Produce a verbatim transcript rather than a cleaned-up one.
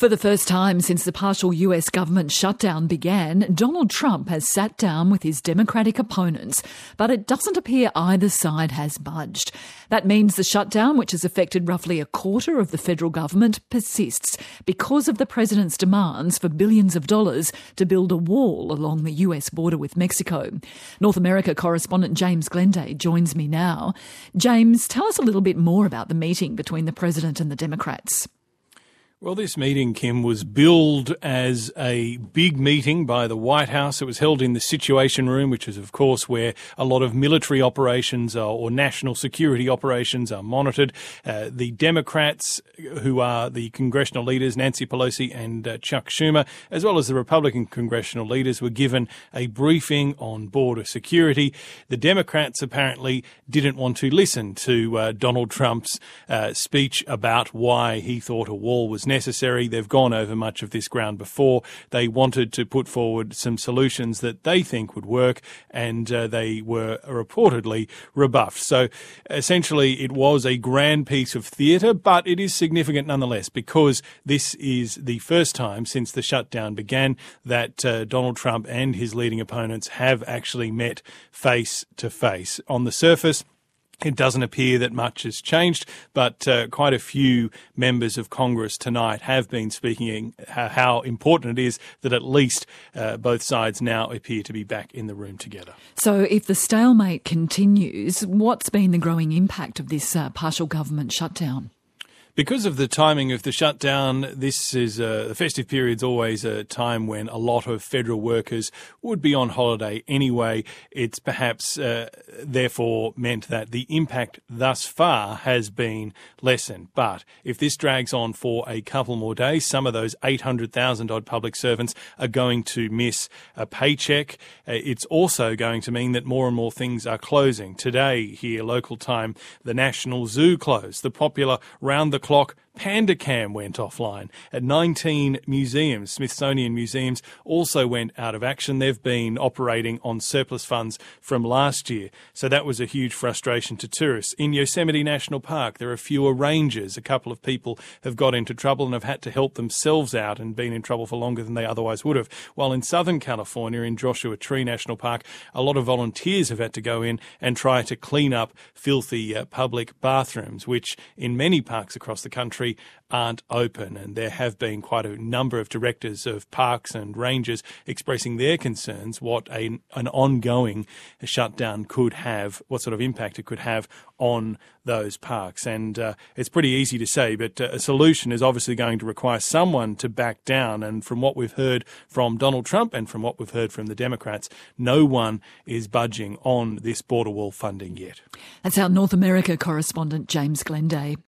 For the first time since the partial U S government shutdown began, Donald Trump has sat down with his Democratic opponents, but it doesn't appear either side has budged. That means the shutdown, which has affected roughly a quarter of the federal government, persists because of the president's demands for billions of dollars to build a wall along the U S border with Mexico. North America correspondent James Glenday joins me now. James, tell us a little bit more about the meeting between the president and the Democrats. Well, this meeting, Kim, was billed as a big meeting by the White House. It was held in the Situation Room, which is, of course, where a lot of military operations are, or national security operations are monitored. Uh, the Democrats, who are the congressional leaders, Nancy Pelosi and uh, Chuck Schumer, as well as the Republican congressional leaders, were given a briefing on border security. The Democrats apparently didn't want to listen to uh, Donald Trump's uh, speech about why he thought a wall was necessary. necessary. They've gone over much of this ground before. They wanted to put forward some solutions that they think would work, and uh, they were reportedly rebuffed. So essentially it was a grand piece of theatre, but it is significant nonetheless because this is the first time since the shutdown began that uh, Donald Trump and his leading opponents have actually met face to face. On the surface, it doesn't appear that much has changed, but uh, quite a few members of Congress tonight have been speaking how important it is that at least uh, both sides now appear to be back in the room together. So if the stalemate continues, what's been the growing impact of this uh, partial government shutdown? Because of the timing of the shutdown, this is uh, the festive period's always a time when a lot of federal workers would be on holiday anyway. It's perhaps uh, therefore meant that the impact thus far has been lessened. But if this drags on for a couple more days, some of those eight hundred thousand odd public servants are going to miss a paycheck. Uh, it's also going to mean that more and more things are closing. Today, here, local time, the National Zoo closed. The popular round the clock PandaCam went offline. At nineteen museums, Smithsonian museums, also went out of action. They've been operating on surplus funds from last year, so that was a huge frustration to tourists. In Yosemite National Park, there are fewer rangers. A couple of people have got into trouble and have had to help themselves out and been in trouble for longer than they otherwise would have. While in Southern California, in Joshua Tree National Park, a lot of volunteers have had to go in and try to clean up filthy uh, public bathrooms, which in many parks across the country aren't open, and there have been quite a number of directors of parks and rangers expressing their concerns what a, an ongoing shutdown could have, what sort of impact it could have on those parks. And uh, it's pretty easy to say, but uh, a solution is obviously going to require someone to back down, and from what we've heard from Donald Trump and from what we've heard from the Democrats, no one is budging on this border wall funding yet. That's our North America correspondent James Glenday.